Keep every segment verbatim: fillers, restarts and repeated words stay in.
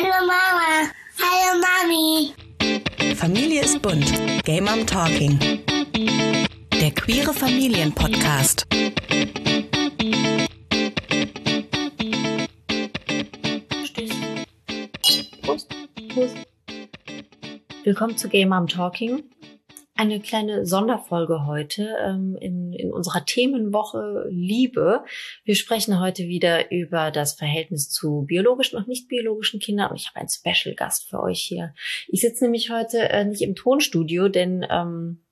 Hallo Mama. Hallo Mami. Familie ist bunt. Gay Mom Talking. Der queere Familienpodcast. Prost. Prost. Willkommen zu Gay Mom Talking. Eine kleine Sonderfolge heute ähm, in, in unserer Themenwoche Liebe. Wir sprechen heute wieder über das Verhältnis zu biologischen und nicht biologischen Kindern. Und ich habe einen Special Gast für euch hier. Ich sitze nämlich heute äh, nicht im Tonstudio, denn ähm,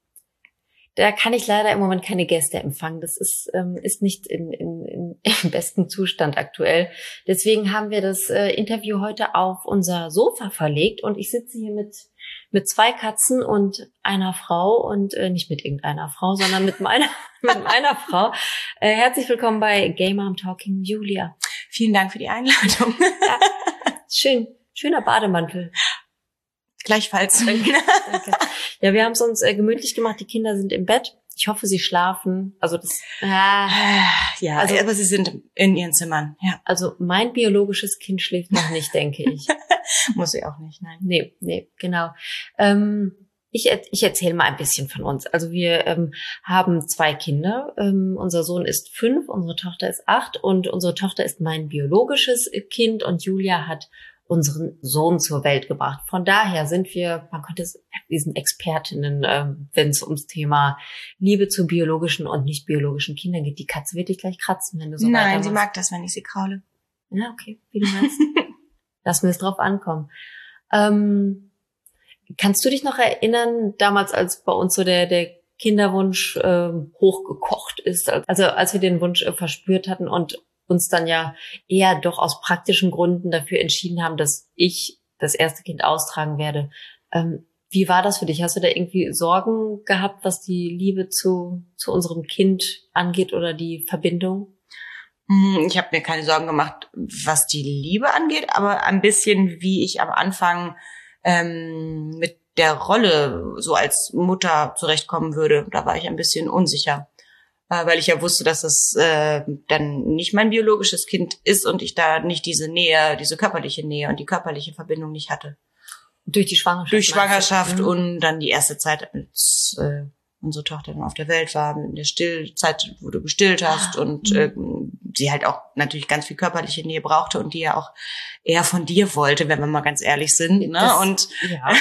da kann ich leider im Moment keine Gäste empfangen. Das ist, ähm, ist nicht in, in, in, im besten Zustand aktuell. Deswegen haben wir das äh, Interview heute auf unser Sofa verlegt und ich sitze hier mit mit zwei Katzen und einer Frau und äh, nicht mit irgendeiner Frau, sondern mit meiner mit meiner Frau. Äh, herzlich willkommen bei Gay Mom Talking, Julia. Vielen Dank für die Einladung. Ja, schön, schöner Bademantel. Gleichfalls. Danke, danke. Ja, wir haben es uns äh, gemütlich gemacht. Die Kinder sind im Bett. Ich hoffe, sie schlafen. Also das. Ah, ja, also, aber sie sind in ihren Zimmern. Ja. Also mein biologisches Kind schläft noch nicht, denke ich. Muss sie auch nicht, nein. Nee, nee, genau. Ähm, ich ich erzähle mal ein bisschen von uns. Also wir ähm, haben zwei Kinder. Ähm, unser Sohn ist fünf, unsere Tochter ist acht und unsere Tochter ist mein biologisches Kind und Julia hat unseren Sohn zur Welt gebracht. Von daher sind wir, man könnte es, wir sind Expertinnen, ähm, wenn es ums Thema Liebe zu biologischen und nicht biologischen Kindern geht. Die Katze wird dich gleich kratzen, wenn du so Nein, weitermachst. sie mag das, wenn ich sie kraule. Ja, okay, wie du meinst. Lass mir es drauf ankommen. Ähm, kannst du dich noch erinnern, damals, als bei uns so der, der Kinderwunsch äh, hochgekocht ist, also als wir den Wunsch äh, verspürt hatten und uns dann ja eher doch aus praktischen Gründen dafür entschieden haben, dass ich das erste Kind austragen werde. Ähm, wie war das für dich? Hast du da irgendwie Sorgen gehabt, was die Liebe zu, zu unserem Kind angeht oder die Verbindung? Ich habe mir keine Sorgen gemacht, was die Liebe angeht, aber ein bisschen, wie ich am Anfang ähm, mit der Rolle so als Mutter zurechtkommen würde. Da war ich ein bisschen unsicher, äh, weil ich ja wusste, dass es äh, dann nicht mein biologisches Kind ist und ich da nicht diese Nähe, diese körperliche Nähe und die körperliche Verbindung nicht hatte. Durch die Schwangerschaft? Durch Schwangerschaft mhm. und dann die erste Zeit, als äh, unsere Tochter dann auf der Welt war, in der Stillzeit, wo du gestillt hast ah, und äh, sie halt auch natürlich ganz viel körperliche Nähe brauchte und die ja auch eher von dir wollte, wenn wir mal ganz ehrlich sind. Ne? Das, und ja.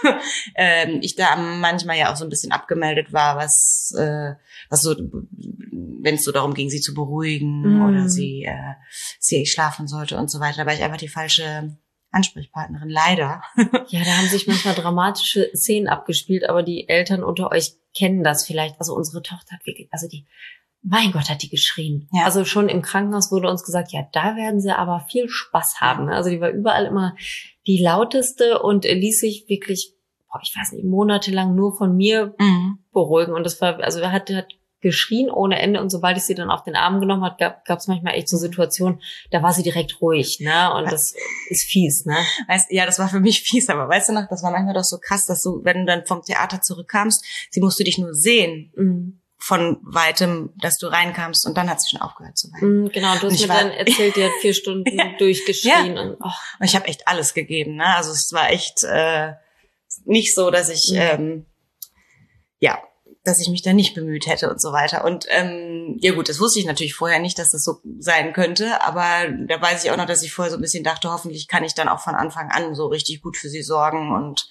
ähm, ich da manchmal ja auch so ein bisschen abgemeldet war, was äh, was so, wenn es so darum ging, sie zu beruhigen mm. oder sie äh, sie schlafen sollte und so weiter. Da war ich einfach die falsche Ansprechpartnerin, leider. Ja, da haben sich manchmal dramatische Szenen abgespielt, aber die Eltern unter euch kennen das vielleicht. Also unsere Tochter hat wirklich, also die, mein Gott, hat die geschrien. Ja. Also schon im Krankenhaus wurde uns gesagt, ja, da werden sie aber viel Spaß haben. Also die war überall immer die lauteste und ließ sich wirklich, boah, ich weiß nicht, monatelang nur von mir mhm. beruhigen. Und das war, also er hat, hat geschrien ohne Ende und sobald ich sie dann auf den Arm genommen hat, gab es manchmal echt so Situationen, da war sie direkt ruhig, ne? Und das ist fies, ne? Weißt, ja, das war für mich fies, aber weißt du noch, das war manchmal doch so krass, dass du, wenn du dann vom Theater zurückkamst, sie musste dich nur sehen. Mhm. Von weitem, dass du reinkamst und dann hat sie schon aufgehört zu weinen. Mm, genau, du hast mir war, dann erzählt, die hat vier Stunden ja, durchgeschrien. Ja. Und, oh. und ich habe echt alles gegeben, ne? Also es war echt äh, nicht so, dass ich, mhm. ähm, ja, dass ich mich da nicht bemüht hätte und so weiter. Und ähm, ja gut, das wusste ich natürlich vorher nicht, dass das so sein könnte, aber da weiß ich auch noch, dass ich vorher so ein bisschen dachte, hoffentlich kann ich dann auch von Anfang an so richtig gut für sie sorgen. Und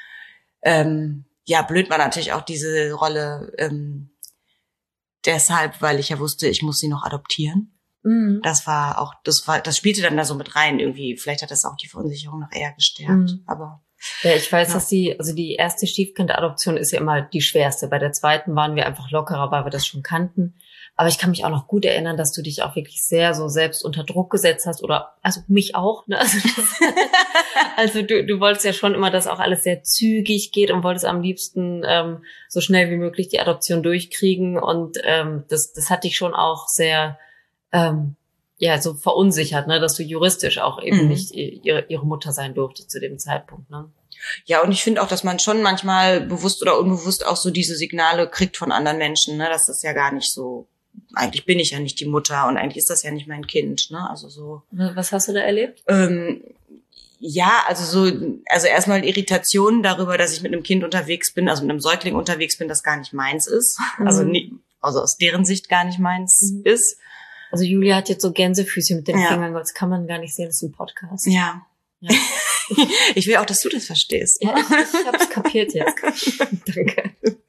ähm, ja, blöd war natürlich auch diese Rolle ähm, deshalb, weil ich ja wusste, ich muss sie noch adoptieren. Mhm. Das war auch, das war, das spielte dann da so mit rein irgendwie. Vielleicht hat das auch die Verunsicherung noch eher gestärkt, mhm. aber ja, ich weiß, ja. dass die, also die erste Stiefkindadoption ist ja immer die schwerste. Bei der zweiten waren wir einfach lockerer, weil wir das schon kannten. Aber ich kann mich auch noch gut erinnern, dass du dich auch wirklich sehr so selbst unter Druck gesetzt hast oder, also mich auch, ne? Also, das, also du, du wolltest ja schon immer, dass auch alles sehr zügig geht und wolltest am liebsten ähm, so schnell wie möglich die Adoption durchkriegen und ähm, das, das hat dich schon auch sehr, ähm, ja, so verunsichert, ne, dass du juristisch auch eben mhm. nicht ihre, ihre Mutter sein durfte zu dem Zeitpunkt, ne? Ja, und ich finde auch, dass man schon manchmal bewusst oder unbewusst auch so diese Signale kriegt von anderen Menschen, ne, dass das ja gar nicht so, eigentlich bin ich ja nicht die Mutter und eigentlich ist das ja nicht mein Kind, ne, also so. Was hast du da erlebt? Ähm, Ja, also so, also erstmal Irritationen darüber, dass ich mit einem Kind unterwegs bin, also mit einem Säugling unterwegs bin, das gar nicht meins ist. Mhm. Also, nie, also aus deren Sicht gar nicht meins mhm. ist. Also Julia hat jetzt so Gänsefüßchen mit den ja. Fingern, das kann man gar nicht sehen, das ist ein Podcast. Ja. ja. Ich will auch, dass du das verstehst. Ja, ich, ich hab's kapiert jetzt. Danke.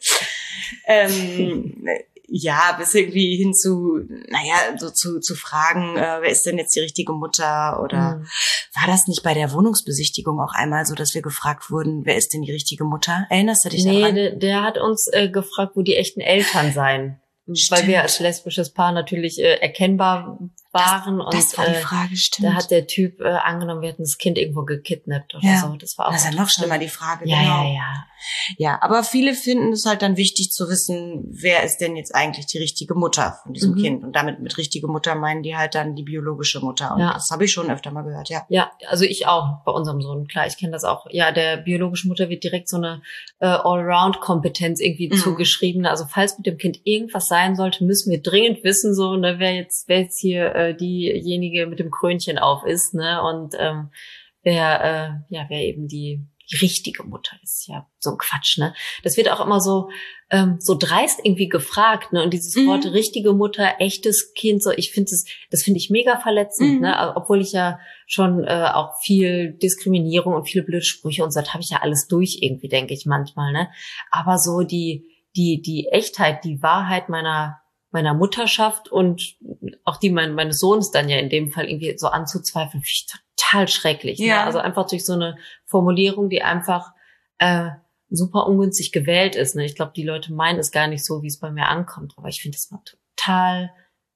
ähm, ja, bis irgendwie hin zu, naja, so zu, zu fragen, äh, wer ist denn jetzt die richtige Mutter? Oder mhm. war das nicht bei der Wohnungsbesichtigung auch einmal so, dass wir gefragt wurden, wer ist denn die richtige Mutter? Erinnerst du dich nee, daran? Nee, der, der hat uns äh, gefragt, wo die echten Eltern seien. Stimmt. Weil wir als lesbisches Paar natürlich äh, erkennbar waren. Das, das und, war die Frage, stimmt. Da hat der Typ äh, angenommen, wir hätten das Kind irgendwo gekidnappt oder ja. so. Das war auch das ist ja noch schlimmer, die Frage. Ja, genau. ja, ja. Ja, aber viele finden es halt dann wichtig zu wissen, wer ist denn jetzt eigentlich die richtige Mutter von diesem mhm. Kind. Und damit mit richtige Mutter meinen die halt dann die biologische Mutter. Und ja. das habe ich schon öfter mal gehört, ja. Ja, also ich auch bei unserem Sohn. Klar, ich kenne das auch. Ja, der biologischen Mutter wird direkt so eine äh, Allround-Kompetenz irgendwie mhm. zugeschrieben. Also falls mit dem Kind irgendwas sein sollte, müssen wir dringend wissen, so, ne, wer jetzt, wer jetzt hier äh, diejenige mit dem Krönchen auf ist, ne? Und ähm, wer, äh, ja, wer eben die die richtige Mutter ist. Ja, so ein Quatsch, ne? Das wird auch immer so ähm, so dreist irgendwie gefragt, ne? Und dieses mhm. Wort richtige Mutter, echtes Kind, so, ich finde das, das finde ich mega verletzend, mhm. ne? Obwohl ich ja schon äh, auch viel Diskriminierung und viele blöde Sprüche und so, das habe ich ja alles durch irgendwie, denke ich manchmal, ne? Aber so die die die Echtheit, die Wahrheit meiner meiner Mutterschaft und auch die mein, meines Sohnes dann ja in dem Fall irgendwie so anzuzweifeln, finde ich total schrecklich. Ja. Ne? Also einfach durch so eine Formulierung, die einfach äh, super ungünstig gewählt ist. Ne? Ich glaube, die Leute meinen es gar nicht so, wie es bei mir ankommt. Aber ich finde das mal total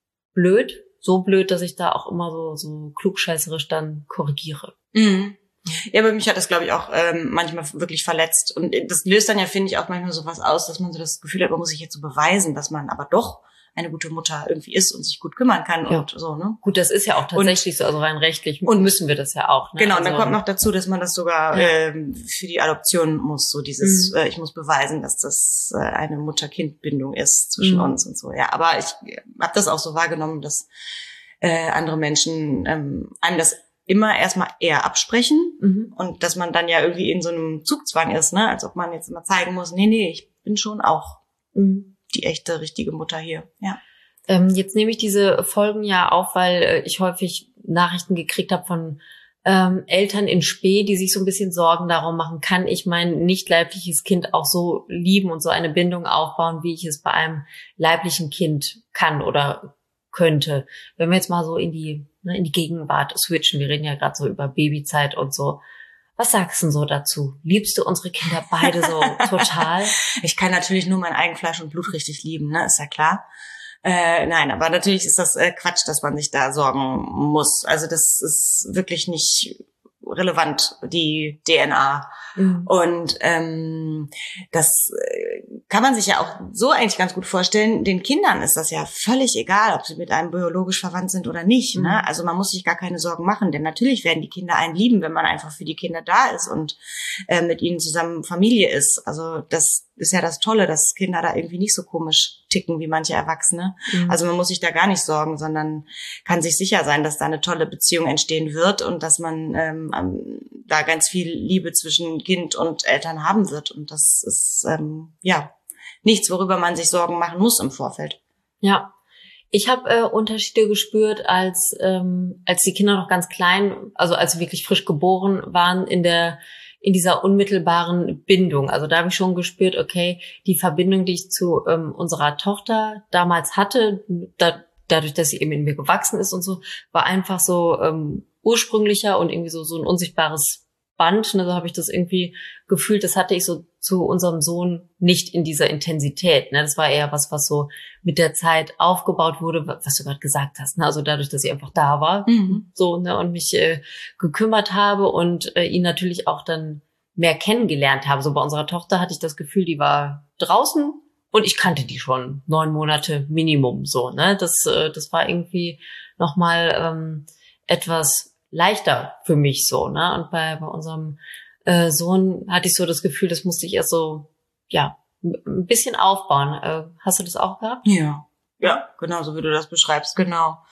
blöd. So blöd, dass ich da auch immer so, so klugscheißerisch dann korrigiere. Mhm. Ja, aber mich hat das, glaube ich, auch ähm, manchmal wirklich verletzt. Und das löst dann ja, finde ich, auch manchmal so was aus, dass man so das Gefühl hat, man muss sich jetzt so beweisen, dass man aber doch eine gute Mutter irgendwie ist und sich gut kümmern kann ja. und so, ne? Gut, das ist ja auch tatsächlich und, so, also rein rechtlich und müssen wir das ja auch, ne? Genau, also, und dann kommt noch dazu, dass man das sogar ja. ähm, für die Adoption muss, so dieses, mhm. äh, ich muss beweisen, dass das äh, eine Mutter-Kind-Bindung ist zwischen mhm. uns und so, ja. Aber ich äh, habe das auch so wahrgenommen, dass äh, andere Menschen ähm, einem das immer erstmal eher absprechen mhm. und dass man dann ja irgendwie in so einem Zugzwang ist, ne? Als ob man jetzt immer zeigen muss, nee, nee, ich bin schon auch mhm. die echte, richtige Mutter hier, ja. Ähm, jetzt nehme ich diese Folgen ja auf, weil äh, ich häufig Nachrichten gekriegt habe von ähm, Eltern in Spe, die sich so ein bisschen Sorgen darum machen, kann ich mein nicht leibliches Kind auch so lieben und so eine Bindung aufbauen, wie ich es bei einem leiblichen Kind kann oder könnte. Wenn wir jetzt mal so in die, ne, in die Gegenwart switchen, wir reden ja gerade so über Babyzeit und so. Was sagst du denn so dazu? Liebst du unsere Kinder beide so total? Ich kann natürlich nur mein Eigenfleisch und Blut richtig lieben, ne, ist ja klar. Äh, nein, aber natürlich ist das äh, Quatsch, dass man sich da sorgen muss. Also das ist wirklich nicht relevant, die D N A. Mhm. Und ähm, das äh, kann man sich ja auch so eigentlich ganz gut vorstellen. Den Kindern ist das ja völlig egal, ob sie mit einem biologisch verwandt sind oder nicht. Mhm. Ne? Also man muss sich gar keine Sorgen machen, denn natürlich werden die Kinder einen lieben, wenn man einfach für die Kinder da ist und äh, mit ihnen zusammen Familie ist. Also das ist ja das Tolle, dass Kinder da irgendwie nicht so komisch ticken wie manche Erwachsene. Mhm. Also man muss sich da gar nicht sorgen, sondern kann sich sicher sein, dass da eine tolle Beziehung entstehen wird und dass man ähm, da ganz viel Liebe zwischen Kind und Eltern haben wird. Und das ist ähm, ja nichts, worüber man sich Sorgen machen muss im Vorfeld. Ja, ich habe äh, Unterschiede gespürt, als ähm, als die Kinder noch ganz klein, also als sie wirklich frisch geboren waren, in der in dieser unmittelbaren Bindung. Also da habe ich schon gespürt, okay, die Verbindung, die ich zu ähm, unserer Tochter damals hatte, da, dadurch, dass sie eben in mir gewachsen ist und so, war einfach so ähm, ursprünglicher und irgendwie so so ein unsichtbares Band. Ne, so habe ich das irgendwie gefühlt. Das hatte ich so zu unserem Sohn nicht in dieser Intensität. Ne, das war eher was, was so mit der Zeit aufgebaut wurde, was du gerade gesagt hast. Ne, also dadurch, dass ich einfach da war, mhm. so ne, und mich äh, gekümmert habe und äh, ihn natürlich auch dann mehr kennengelernt habe. So bei unserer Tochter hatte ich das Gefühl, die war draußen und ich kannte die schon neun Monate Minimum. So, ne, das äh, das war irgendwie noch mal ähm, etwas leichter für mich so, ne? Und bei bei unserem äh, Sohn hatte ich so das Gefühl, das musste ich erst so, ja, ein bisschen aufbauen. Äh, hast du das auch gehabt? Ja, ja, genau so wie du das beschreibst, genau.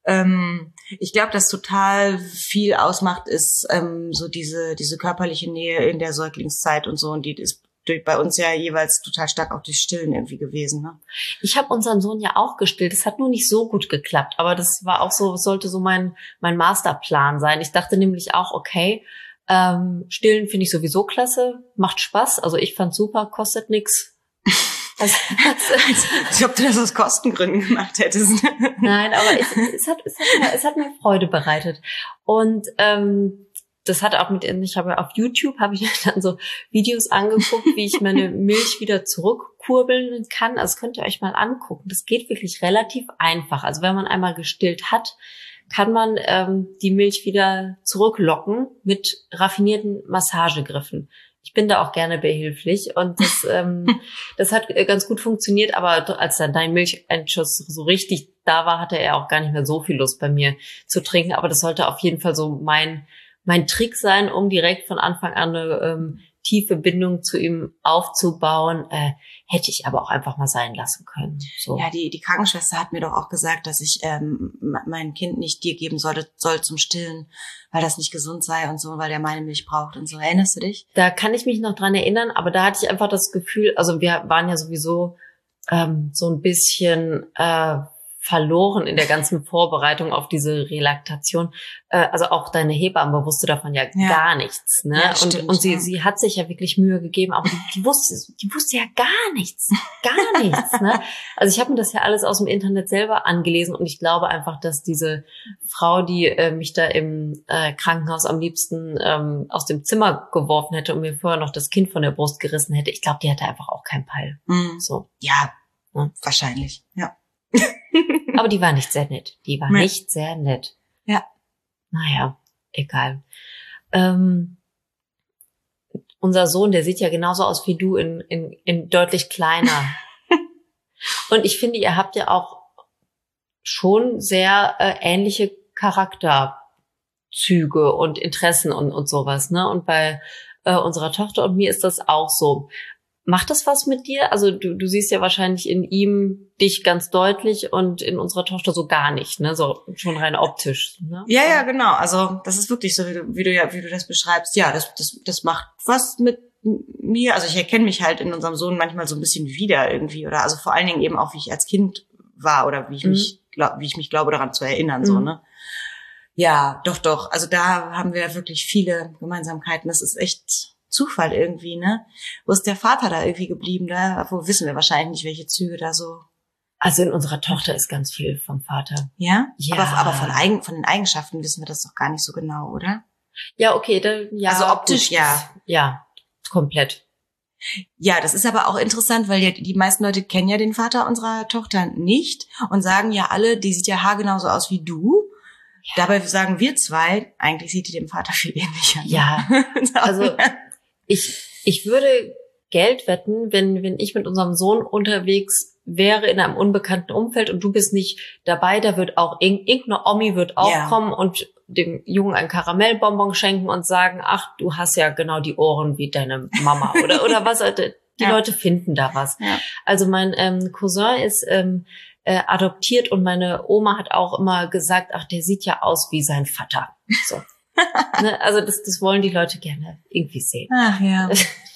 Ähm, ich glaube, dass total viel ausmacht, ist ähm, so diese diese körperliche Nähe in der Säuglingszeit und so. Und die ist durch, bei uns ja jeweils total stark auch durch Stillen irgendwie gewesen. Ne? Ich habe unseren Sohn ja auch gestillt. Das hat nur nicht so gut geklappt. Aber das war auch so, sollte so mein mein Masterplan sein. Ich dachte nämlich auch, okay, ähm, Stillen finde ich sowieso klasse, macht Spaß. Also ich fand's super, kostet nix. Also, als ob du das aus Kostengründen gemacht hättest. Nein, aber es, es, hat, es, hat mir, es hat mir Freude bereitet. Und ähm, das hat auch mit, ich habe auf YouTube, habe ich dann so Videos angeguckt, wie ich meine Milch wieder zurückkurbeln kann. Also das könnt ihr euch mal angucken. Das geht wirklich relativ einfach. Also wenn man einmal gestillt hat, kann man ähm, die Milch wieder zurücklocken mit raffinierten Massagegriffen. Ich bin da auch gerne behilflich und das, ähm, das hat ganz gut funktioniert, aber als dann dein Milcheinschuss so richtig da war, hatte er auch gar nicht mehr so viel Lust bei mir zu trinken, aber das sollte auf jeden Fall so mein mein Trick sein, um direkt von Anfang an eine ähm, tiefe Bindung zu ihm aufzubauen, äh, hätte ich aber auch einfach mal sein lassen können. So. Ja, die die Krankenschwester hat mir doch auch gesagt, dass ich ähm, mein Kind nicht dir geben sollte, soll zum Stillen, weil das nicht gesund sei und so, weil der meine Milch braucht und so. Erinnerst du dich? Da kann ich mich noch dran erinnern, aber da hatte ich einfach das Gefühl, also wir waren ja sowieso ähm, so ein bisschen äh, verloren in der ganzen Vorbereitung auf diese Relaktation. Äh, also auch deine Hebamme wusste davon ja, ja. gar nichts. Ne? Ja, und stimmt, und sie ja. sie hat sich ja wirklich Mühe gegeben, aber die, die wusste die wusste ja gar nichts. Gar nichts. Ne? Also ich habe mir das ja alles aus dem Internet selber angelesen und ich glaube einfach, dass diese Frau, die äh, mich da im äh, Krankenhaus am liebsten ähm, aus dem Zimmer geworfen hätte und mir vorher noch das Kind von der Brust gerissen hätte, ich glaube, die hatte einfach auch keinen Peil. Mhm. So. Ja, ja, wahrscheinlich, ja. Aber die war nicht sehr nett. Die war ja. nicht sehr nett. Ja. Naja, egal. Ähm, unser Sohn, der sieht ja genauso aus wie du, in, in, in deutlich kleiner. Und ich finde, ihr habt ja auch schon sehr äh, ähnliche Charakterzüge und Interessen und, und sowas, ne? Und bei äh, unserer Tochter und mir ist das auch so. Macht das was mit dir? Also du, du siehst ja wahrscheinlich in ihm dich ganz deutlich und in unserer Tochter so gar nicht, ne? So schon rein optisch. Ne? Ja, ja, genau. Also das ist wirklich so, wie du, wie du ja, wie du das beschreibst. Ja, das, das, das macht was mit mir. Also ich erkenne mich halt in unserem Sohn manchmal so ein bisschen wieder irgendwie, oder also vor allen Dingen eben auch, wie ich als Kind war oder wie ich Mhm. mich, glaub, wie ich mich glaube, daran zu erinnern, Mhm. so, ne? Ja, doch, doch. Also da haben wir wirklich viele Gemeinsamkeiten. Das ist echt Zufall irgendwie, ne? Wo ist der Vater da irgendwie geblieben? Da, wo wissen wir wahrscheinlich nicht, welche Züge da so. Also in unserer Tochter ist ganz viel vom Vater. Ja? Ja. Aber, aber von, Eigen, von den Eigenschaften wissen wir das doch gar nicht so genau, oder? Ja, okay, da, ja. Also optisch, gut, ja. Ja, komplett. Ja, das ist aber auch interessant, weil ja die meisten Leute kennen ja den Vater unserer Tochter nicht und sagen ja alle, die sieht ja haargenauso aus wie du. Ja. Dabei sagen wir zwei, eigentlich sieht die dem Vater viel ähnlicher. Ne? Ja, also ich ich würde Geld wetten, wenn wenn ich mit unserem Sohn unterwegs wäre in einem unbekannten Umfeld und du bist nicht dabei, da wird auch irgendeine Omi wird auch Ja. kommen und dem Jungen ein Karamellbonbon schenken und sagen, ach, du hast ja genau die Ohren wie deine Mama oder oder was. Die Ja. Leute finden da was. Ja. Also mein ähm, Cousin ist ähm, äh, adoptiert und meine Oma hat auch immer gesagt, ach, der sieht ja aus wie sein Vater. So. Ne, also das, das wollen die Leute gerne irgendwie sehen. Ach ja.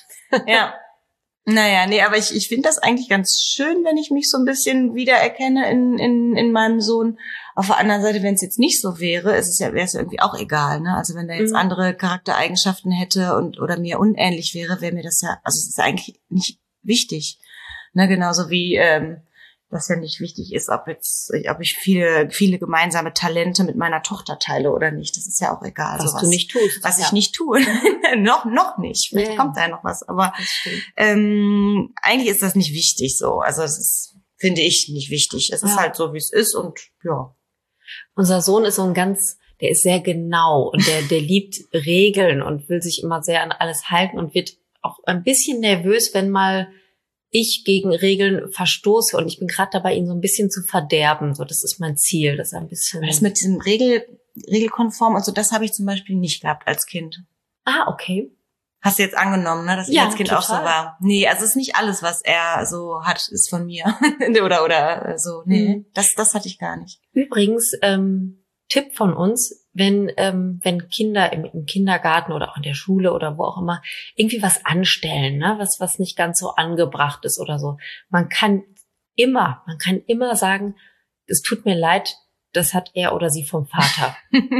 Ja. Naja, nee, aber ich, ich finde das eigentlich ganz schön, wenn ich mich so ein bisschen wiedererkenne in, in, in meinem Sohn. Auf der anderen Seite, wenn es jetzt nicht so wäre, ist es ja, wäre es ja irgendwie auch egal, ne? Also wenn der jetzt Mhm. andere Charaktereigenschaften hätte und, oder mir unähnlich wäre, wäre mir das ja, also es ist eigentlich nicht wichtig. Ne, genauso wie, ähm, das ja nicht wichtig ist, ob jetzt, ob ich viele, viele gemeinsame Talente mit meiner Tochter teile oder nicht. Das ist ja auch egal. Was sowas. du nicht tust. Was ja. ich nicht tue. noch, noch nicht. Vielleicht Ja. kommt da ja noch was. Aber Das stimmt. ähm, eigentlich ist das nicht wichtig so. Also es ist, finde ich, nicht wichtig. Es ist Ja. halt so, wie es ist und ja. Unser Sohn ist so ein ganz, der ist sehr genau und der, der liebt Regeln und will sich immer sehr an alles halten und wird auch ein bisschen nervös, wenn mal ich gegen Regeln verstoße und ich bin gerade dabei, ihn so ein bisschen zu verderben. So, das ist mein Ziel, das ist ein bisschen. Das mit diesem Regel, regelkonform und so, das habe ich zum Beispiel nicht gehabt als Kind. Ah, okay. Hast du jetzt angenommen, ne, dass ich Ja, als Kind total. auch so war? Nee, also es ist nicht alles, was er so hat, ist von mir. oder oder so. Nee, Mhm. das das hatte ich gar nicht. Übrigens, ähm, Tipp von uns, wenn ähm, wenn Kinder im, im Kindergarten oder auch in der Schule oder wo auch immer irgendwie was anstellen, ne, was was nicht ganz so angebracht ist oder so. Man kann immer, man kann immer sagen, es tut mir leid, das hat er oder sie vom Vater.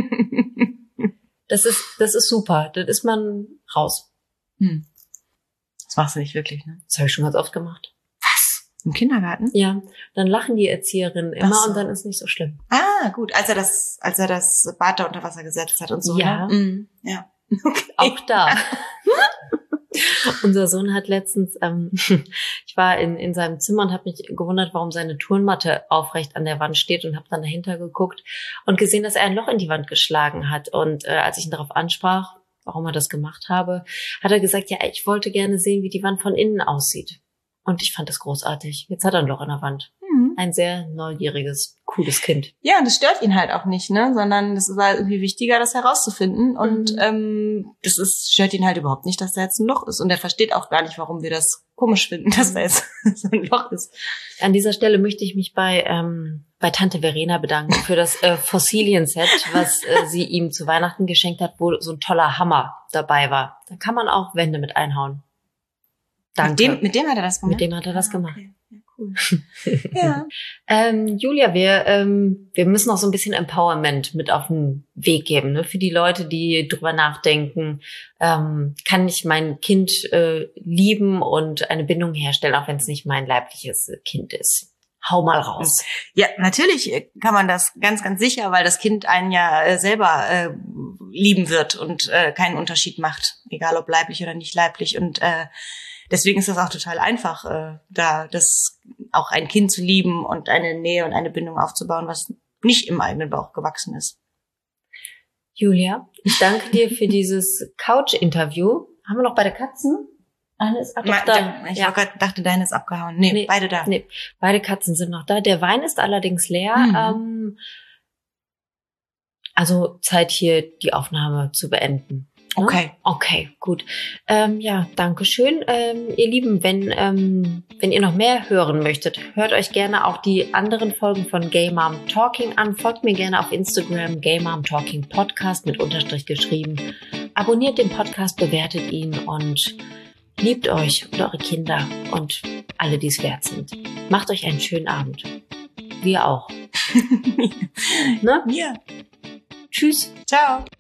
Das ist das ist super, dann ist man raus. Hm. Das machst du nicht wirklich, ne? Das habe ich schon ganz oft gemacht. Im Kindergarten? Ja, dann lachen die Erzieherinnen immer Ach so. und dann ist nicht so schlimm. Ah, gut, als er das als er das Bad da unter Wasser gesetzt hat und so, Ja. ne? Mhm. Ja. Okay. Auch da. Unser Sohn hat letztens, ähm, ich war in, in seinem Zimmer und habe mich gewundert, warum seine Turnmatte aufrecht an der Wand steht und habe dann dahinter geguckt und gesehen, dass er ein Loch in die Wand geschlagen hat. Und äh, als ich ihn darauf ansprach, warum er das gemacht habe, hat er gesagt, ja, ich wollte gerne sehen, wie die Wand von innen aussieht. Und ich fand das großartig. Jetzt hat er ein Loch in der Wand. Mhm. Ein sehr neugieriges, cooles Kind. Ja, und das stört ihn halt auch nicht, ne? Sondern es war irgendwie wichtiger, das herauszufinden. Und Mhm. ähm, das ist, stört ihn halt überhaupt nicht, dass da jetzt ein Loch ist. Und er versteht auch gar nicht, warum wir das komisch finden, dass da jetzt so ein Loch ist. An dieser Stelle möchte ich mich bei ähm, bei Tante Verena bedanken für das äh, Fossilien-Set, was äh, sie ihm zu Weihnachten geschenkt hat, wo so ein toller Hammer dabei war. Da kann man auch Wände mit einhauen. Danke. Mit dem, mit dem hat er das gemacht? Mit dem hat er das Ah, gemacht. okay. Ja, cool. Ja. Ähm, Julia, wir ähm, wir müssen auch so ein bisschen Empowerment mit auf den Weg geben, ne? Für die Leute, die drüber nachdenken, ähm, kann ich mein Kind äh, lieben und eine Bindung herstellen, auch wenn es nicht mein leibliches Kind ist. Hau mal raus. Ja, natürlich kann man das ganz, ganz sicher, weil das Kind einen ja äh, selber äh, lieben wird und äh, keinen Unterschied macht, egal ob leiblich oder nicht leiblich. Und äh, deswegen ist das auch total einfach, äh, da das auch ein Kind zu lieben und eine Nähe und eine Bindung aufzubauen, was nicht im eigenen Bauch gewachsen ist. Julia, ich danke dir für dieses Couch-Interview. Haben wir noch beide Katzen? Eine ist ab Ma- da. Ich Ja. grad, dachte, deine ist abgehauen. Nee, Nee, beide da. Nee, beide Katzen sind noch da. Der Wein ist allerdings leer. Mhm. Ähm, also Zeit hier die Aufnahme zu beenden. Ne? Okay. Okay, gut. Ähm, ja, danke schön. Ähm, ihr Lieben, wenn, ähm, wenn ihr noch mehr hören möchtet, hört euch gerne auch die anderen Folgen von Gay Mom Talking an. Folgt mir gerne auf Instagram, Gay Mom Talking Podcast mit Unterstrich geschrieben. Abonniert den Podcast, bewertet ihn und liebt euch und eure Kinder und alle, die es wert sind. Macht euch einen schönen Abend. Wir auch. Ne? Ja. Tschüss. Ciao.